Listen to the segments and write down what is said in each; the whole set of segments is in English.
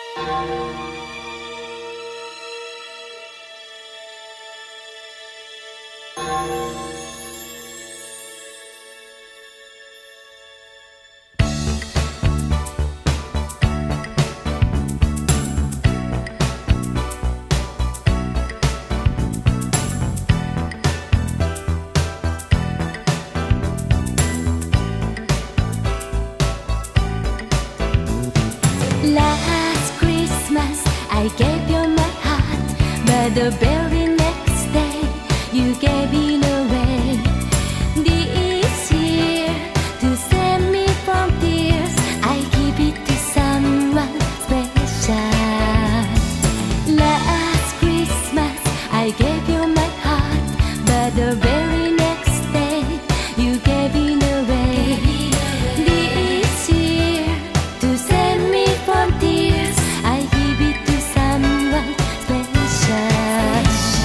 Last Christmas I gave you my heart, but the very next day you gave it away. This year, to save me from tears, I give it to someone special. Last Christmas I gave you my heart, but the very next day you gave it away. This year, to save me from tears, I give it to someone special.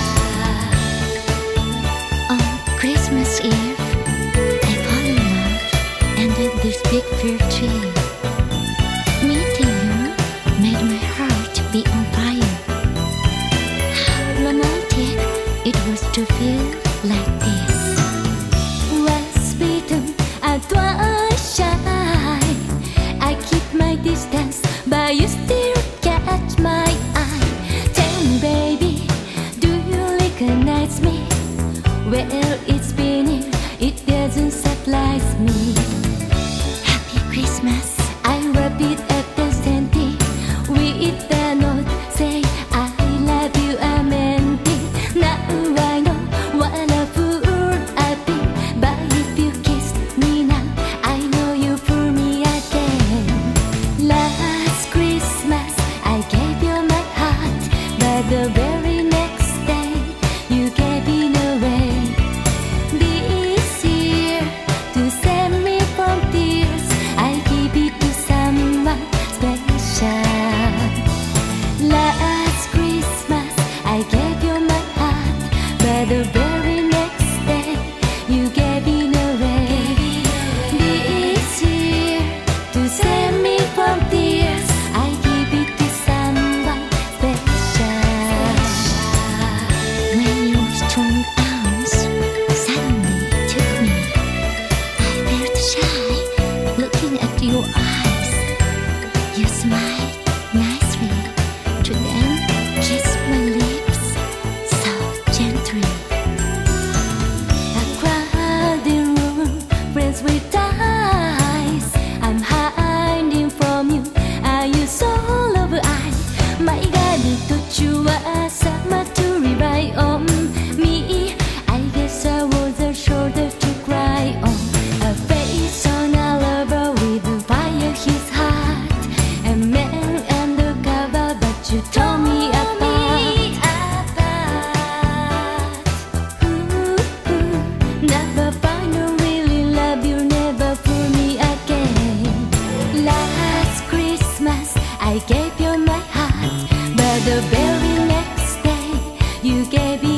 On Christmas Eve, I fall in love under this big fir tree. Meeting you made my heart be on fire. How romantic it was to feel like this. Was beaten and twice shy. I keep my distance, but you still catch my eye. Tell me, baby, do you recognize me? Well, it's been here, it doesn't surprise me. Happy Christmas, I repeat after Santa. With the note, say I love you, I meant it. Now I know what a fool I've been, but if you kiss me now, I know you fool me again. Last Christmas I gave you my heart, but the very next day you gave it away. This year, to save me from tears, I give it to someone special. Last Christmas I gave you my heart, but the very next day you gave it away. This year, to save me from tears, I give it to someone special. When your strong arms suddenly took me, I felt shy looking at your eyes. You smiled nicely, to then kissed my lips so gently. A crowded room, friends with eyes. I'm hiding from you. Are you so love-eyed? My God, I thought you were someone to rely on me. I guess I was a shoulder to cry on, a face on a lover with a fire his heart, a man undercover, but you tore me apart. Never find a really love you, never fool me again. Last Christmas I gave you my heart, but the very next day you gave it